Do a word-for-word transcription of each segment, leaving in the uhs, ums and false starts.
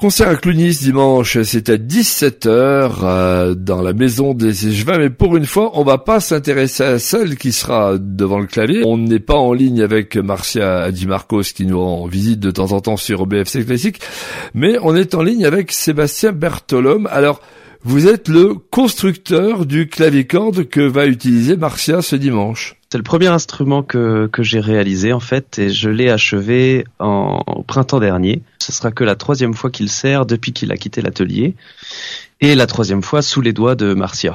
Concert à Cluny ce dimanche, c'est à dix-sept heures euh, dans la maison des Échevins, mais pour une fois, on va pas s'intéresser à celle qui sera devant le clavier. On n'est pas en ligne avec Marcia Hadjimarkos qui nous rend visite de temps en temps sur B F C Classique, mais on est en ligne avec Sébastien Bertolome. Alors, vous êtes le constructeur du clavicorde que va utiliser Marcia ce dimanche. C'est le premier instrument que, que j'ai réalisé en fait et je l'ai achevé en, au printemps dernier. Ce sera que la troisième fois qu'il sert depuis qu'il a quitté l'atelier et la troisième fois sous les doigts de Marcia.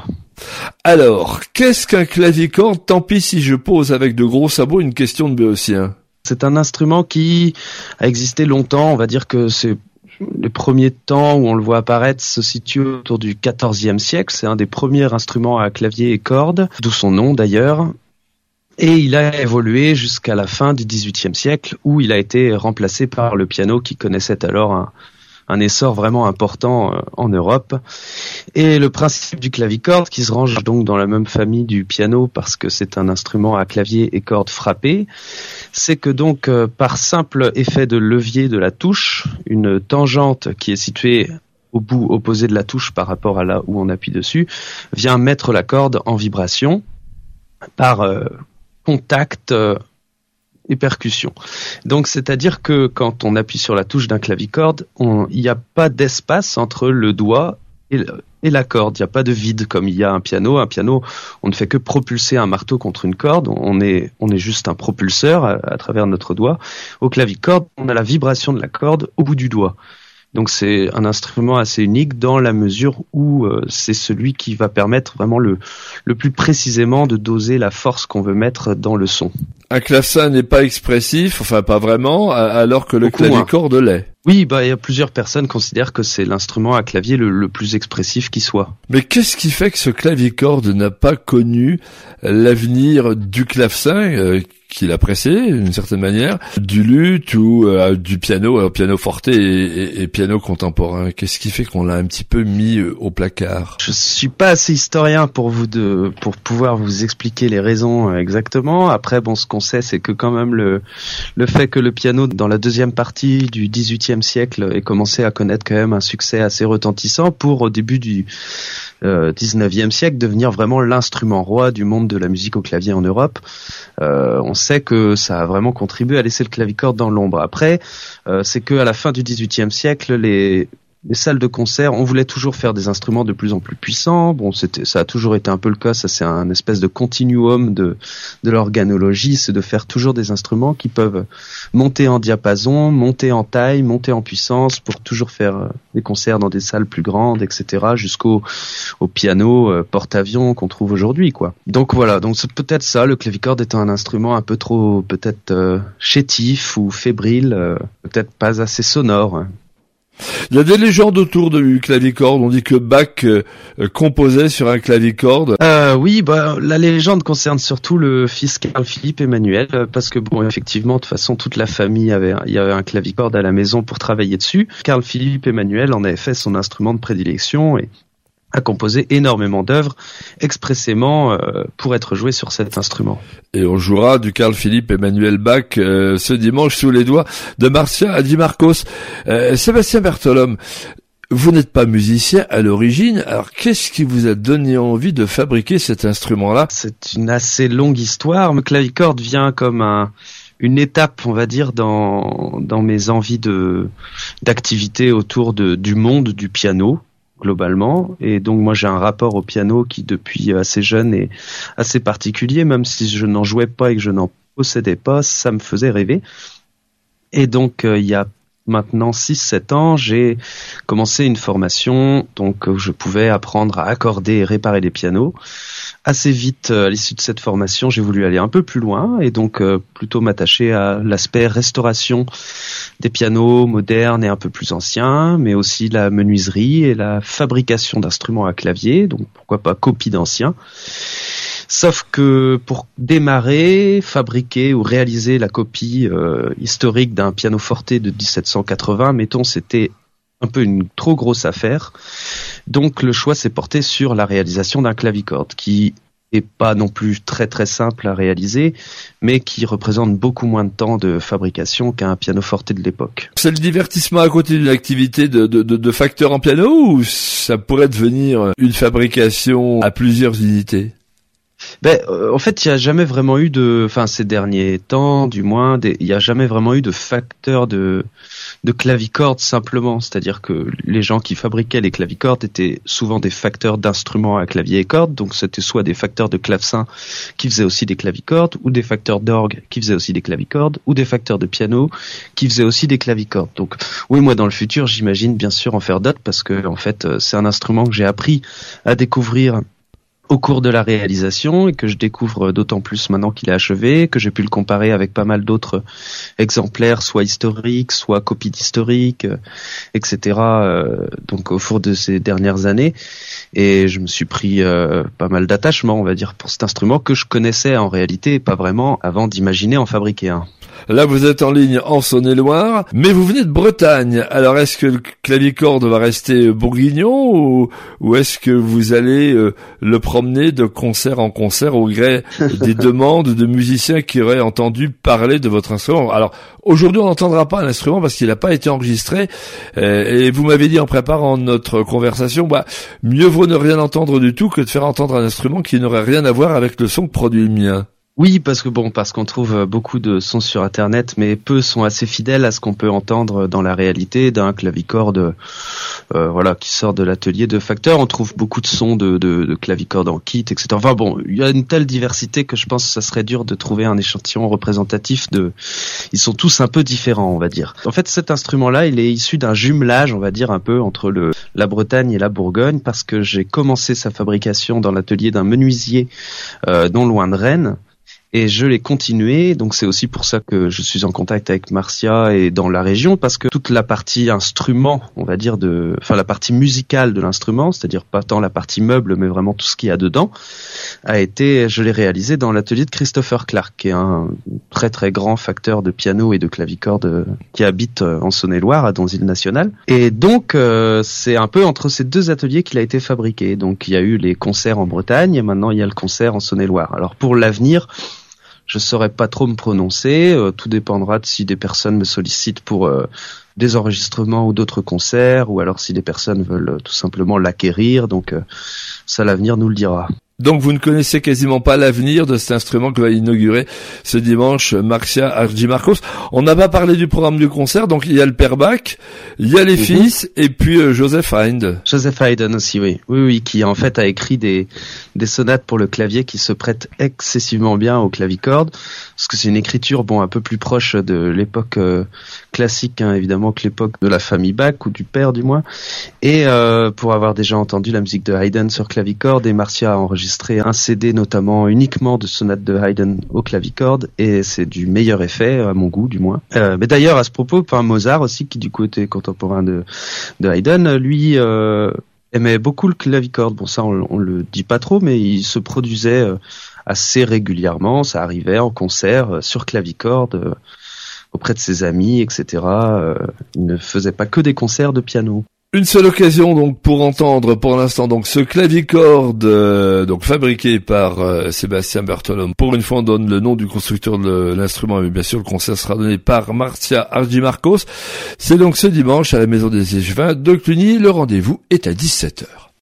Alors, qu'est-ce qu'un clavicorde? Tant pis si je pose avec de gros sabots une question de béotien. C'est un instrument qui a existé longtemps, on va dire que c'est les premiers temps où on le voit apparaître se situent autour du quatorzième siècle. C'est un des premiers instruments à clavier et cordes, d'où son nom d'ailleurs. Et il a évolué jusqu'à la fin du dix-huitième siècle où il a été remplacé par le piano qui connaissait alors un, un essor vraiment important en Europe. Et le principe du clavicorde, qui se range donc dans la même famille du piano parce que c'est un instrument à clavier et cordes frappées, c'est que donc par simple effet de levier de la touche, une tangente qui est située au bout opposé de la touche par rapport à là où on appuie dessus, vient mettre la corde en vibration par euh, contact euh, et percussion. Donc c'est-à-dire que quand on appuie sur la touche d'un clavicorde, il n'y a pas d'espace entre le doigt et, le, et la corde. Il n'y a pas de vide comme il y a un piano. Un piano, on ne fait que propulser un marteau contre une corde. On est, on est juste un propulseur à, à travers notre doigt. Au clavicorde, on a la vibration de la corde au bout du doigt. Donc c'est un instrument assez unique dans la mesure où euh, c'est celui qui va permettre vraiment le, le plus précisément de doser la force qu'on veut mettre dans le son. Un clavecin n'est pas expressif, enfin pas vraiment, alors que le clavicorde l'est. Oui, bah il y a plusieurs personnes qui considèrent que c'est l'instrument à clavier le, le plus expressif qui soit. Mais qu'est-ce qui fait que ce clavicorde n'a pas connu l'avenir du clavecin euh, qu'il a précédé d'une certaine manière, du luth ou euh, du piano, alors piano forte et, et, et piano contemporain? Qu'est-ce qui fait qu'on l'a un petit peu mis euh, au placard? Je suis pas assez historien pour vous de pour pouvoir vous expliquer les raisons euh, exactement. Après, bon, ce qu'on sait, c'est que quand même le le fait que le piano dans la deuxième partie du dix-huitième siècle ait commencé à connaître quand même un succès assez retentissant pour au début du euh, dix-neuvième siècle devenir vraiment l'instrument roi du monde de la musique au clavier en Europe. Euh, on sait que ça a vraiment contribué à laisser le clavicorde dans l'ombre. Après, euh, c'est que à la fin du dix-huitième siècle, les les salles de concert, on voulait toujours faire des instruments de plus en plus puissants. Bon, c'était, ça a toujours été un peu le cas. Ça, c'est un espèce de continuum de de l'organologie, c'est de faire toujours des instruments qui peuvent monter en diapason, monter en taille, monter en puissance pour toujours faire des concerts dans des salles plus grandes, et cetera, jusqu'au au piano euh, porte-avions qu'on trouve aujourd'hui, quoi. Donc voilà. Donc c'est peut-être ça. Le clavicorde étant un instrument un peu trop, peut-être euh, chétif ou fébrile, euh, peut-être pas assez sonore. Il y a des légendes autour du clavicorde. On dit que Bach euh, composait sur un clavicorde. Euh, oui, bah la légende concerne surtout le fils Carl Philippe Emmanuel, parce que bon, effectivement, de toute façon, toute la famille avait, il y avait un clavicorde à la maison pour travailler dessus. Carl Philippe Emmanuel en avait fait son instrument de prédilection et a composé énormément d'œuvres expressément euh, pour être joué sur cet instrument. Et on jouera du Carl Philipp Emanuel Bach euh, ce dimanche sous les doigts de Marcia Hadjimarkos. Euh, Sébastien Bertolome, vous n'êtes pas musicien à l'origine, alors qu'est-ce qui vous a donné envie de fabriquer cet instrument-là? C'est une assez longue histoire. Le clavicorde vient comme un une étape, on va dire, dans dans mes envies de d'activité autour de du monde du piano globalement, et donc moi j'ai un rapport au piano qui depuis assez jeune est assez particulier, même si je n'en jouais pas et que je n'en possédais pas, ça me faisait rêver. Et donc euh, il y a maintenant six sept ans, j'ai commencé une formation donc où je pouvais apprendre à accorder et réparer les pianos. Assez vite, à l'issue de cette formation, j'ai voulu aller un peu plus loin et donc euh, plutôt m'attacher à l'aspect restauration des pianos modernes et un peu plus anciens, mais aussi la menuiserie et la fabrication d'instruments à clavier, donc pourquoi pas copie d'anciens. Sauf que pour démarrer, fabriquer ou réaliser la copie euh, historique d'un pianoforte de dix-sept cent quatre-vingts, mettons, c'était un peu une trop grosse affaire. Donc le choix s'est porté sur la réalisation d'un clavicorde qui et pas non plus très très simple à réaliser, mais qui représente beaucoup moins de temps de fabrication qu'un pianoforte de l'époque. C'est le divertissement à côté d'une activité de, de, de, de facteur en piano, ou ça pourrait devenir une fabrication à plusieurs unités? Ben, euh, en fait, il n'y a jamais vraiment eu de, enfin, ces derniers temps, du moins, il n'y a jamais vraiment eu de facteur de, de clavicordes simplement. C'est-à-dire que les gens qui fabriquaient les clavicordes étaient souvent des facteurs d'instruments à clavier et cordes. Donc, c'était soit des facteurs de clavecin qui faisaient aussi des clavicordes, ou des facteurs d'orgue qui faisaient aussi des clavicordes, ou des facteurs de piano qui faisaient aussi des clavicordes. Donc, oui, moi, dans le futur, j'imagine bien sûr en faire d'autres parce que, en fait, c'est un instrument que j'ai appris à découvrir au cours de la réalisation et que je découvre d'autant plus maintenant qu'il est achevé, que j'ai pu le comparer avec pas mal d'autres exemplaires, soit historiques, soit copies d'historiques, et cetera. Euh, donc au cours de ces dernières années, et je me suis pris euh, pas mal d'attachement, on va dire, pour cet instrument que je connaissais en réalité pas vraiment avant d'imaginer en fabriquer un. Là, vous êtes en ligne en Saône-et-Loire, mais vous venez de Bretagne. Alors, est-ce que le clavicorde va rester bourguignon ou, ou est-ce que vous allez euh, le promener de concert en concert au gré des demandes de musiciens qui auraient entendu parler de votre instrument? Alors, aujourd'hui, on n'entendra pas un instrument parce qu'il n'a pas été enregistré. Euh, et vous m'avez dit en préparant notre conversation, bah, mieux vaut ne rien entendre du tout que de faire entendre un instrument qui n'aurait rien à voir avec le son que produit le mien. Oui, parce que bon, parce qu'on trouve beaucoup de sons sur Internet, mais peu sont assez fidèles à ce qu'on peut entendre dans la réalité d'un clavicorde, euh, voilà, qui sort de l'atelier de facteur. On trouve beaucoup de sons de, de, de clavicorde en kit, et cetera. Enfin bon, il y a une telle diversité que je pense que ça serait dur de trouver un échantillon représentatif de. Ils sont tous un peu différents, on va dire. En fait, cet instrument-là, il est issu d'un jumelage, on va dire un peu entre le la Bretagne et la Bourgogne, parce que j'ai commencé sa fabrication dans l'atelier d'un menuisier euh, non loin de Rennes. Et je l'ai continué, donc c'est aussi pour ça que je suis en contact avec Marcia et dans la région, parce que toute la partie instrument, on va dire de, enfin la partie musicale de l'instrument, c'est-à-dire pas tant la partie meuble, mais vraiment tout ce qu'il y a dedans, a été, je l'ai réalisé dans l'atelier de Christopher Clark, qui est un très très grand facteur de piano et de clavicorde qui habite en Saône-et-Loire, à Donzille-Nationale. Et donc euh, c'est un peu entre ces deux ateliers qu'il a été fabriqué. Donc il y a eu les concerts en Bretagne, et maintenant il y a le concert en Saône-et-Loire. Alors pour l'avenir, je saurais pas trop me prononcer, euh, tout dépendra de si des personnes me sollicitent pour euh, des enregistrements ou d'autres concerts, ou alors si des personnes veulent euh, tout simplement l'acquérir, donc euh, ça l'avenir nous le dira. Donc vous ne connaissez quasiment pas l'avenir de cet instrument que va inaugurer ce dimanche Marcia Hadjimarkos. On n'a pas parlé du programme du concert, donc il y a le père Bach, il y a les mm-hmm. fils, et puis euh, Joseph Haydn. Joseph Haydn aussi, oui. Oui, oui, qui en fait a écrit des, des sonates pour le clavier qui se prêtent excessivement bien au clavicorde, parce que c'est une écriture bon un peu plus proche de l'époque euh, classique, hein, évidemment, que l'époque de la famille Bach, ou du père du moins. Et euh, pour avoir déjà entendu la musique de Haydn sur clavicorde, et Marcia a enregistré un C D notamment uniquement de sonates de Haydn au clavicorde, et c'est du meilleur effet à mon goût du moins. Euh, mais d'ailleurs à ce propos, enfin, Mozart aussi, qui du coup était contemporain de, de Haydn, lui euh, aimait beaucoup le clavicorde. Bon, ça on, on le dit pas trop, mais il se produisait euh, assez régulièrement, ça arrivait en concert euh, sur clavicorde euh, auprès de ses amis, et cetera. Euh, il ne faisait pas que des concerts de piano. Une seule occasion donc pour entendre pour l'instant donc ce clavicorde euh, donc fabriqué par euh, Sébastien Bertolome. Pour une fois on donne le nom du constructeur de l'instrument, mais bien sûr le concert sera donné par Marcia Hadjimarkos. C'est donc ce dimanche à la Maison des Échevins de Cluny. Le rendez-vous est à dix-sept heures.